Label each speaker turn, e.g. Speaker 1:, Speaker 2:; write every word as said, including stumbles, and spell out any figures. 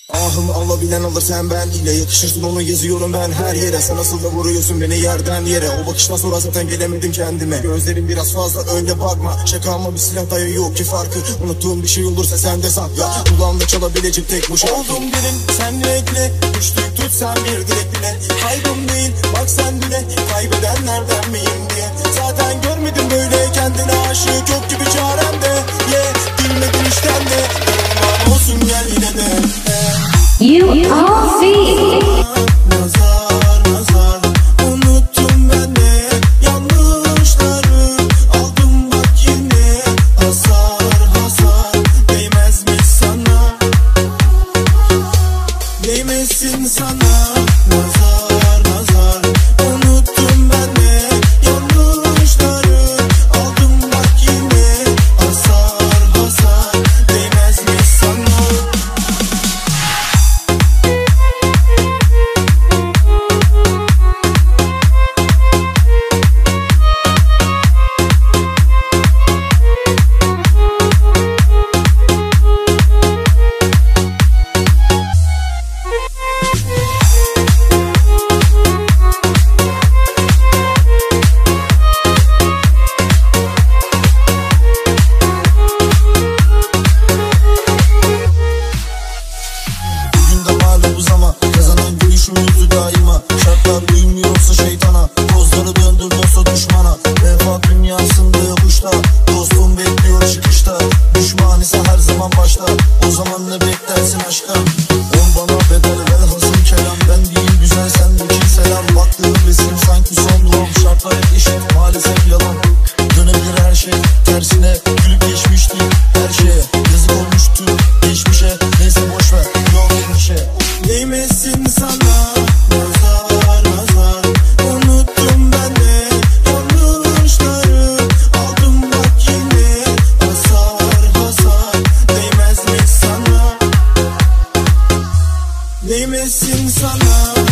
Speaker 1: Ahımı alabilen alır, sen ben ile yakışırsın, onu yazıyorum ben her yere. Sen nasıl da vuruyorsun beni yerden yere. O bakıştan sonra zaten gelemedim kendime. Gözlerim biraz fazla öyle bakma. Şaka ama bir silah dayağı yok ki farkı. Unuttuğum bir şey olursa sen de sakla. Kulağımda çalabilecek tek bu şarkı. Oldum birin sen ekle, düştük tutsan bir dilek bile. Kaybım değil bak sen bile, kaybedenlerden miyim diye. Zaten görmedim böyle kendine aşık, yok gibi çaremde. Yeah, bilmedin işten de yorumlar olsun gel yine de.
Speaker 2: You all see.
Speaker 1: Nazar nazar unuttum ben de yanlışları, aldım bak yine hasar hasar. Değmez mi sana, değmesin sana. Nazar nazar unuttum ben de yanlışları, aldım bak yine hasar hasar. Değmez mi sana. Kazanan gülüşün yüzü daima. Şartlar uymuyorsa şeytana, kozları döndür dosta düşmana. Vefa dünyasında yokuşta, dostum bekliyor çıkışta. Düşman ise her zaman başta, o zaman ne beklersin aşktan. On bana bedel ver hazım kelam, ben değil güzel sendeki selam. Baktığım resim sanki son duam, şartlar hep eşit maalesef yalan. Dönebilir her şey tersine, gülüp geçmişti her şeye. Yazık olmuştu geçmişe, neyse boşver yok endişe. Değmesin sana nazar nazar unuttum ben de yanlışları, aldım bak yine hasar hasar. Değmez mi sana, değmesin sana.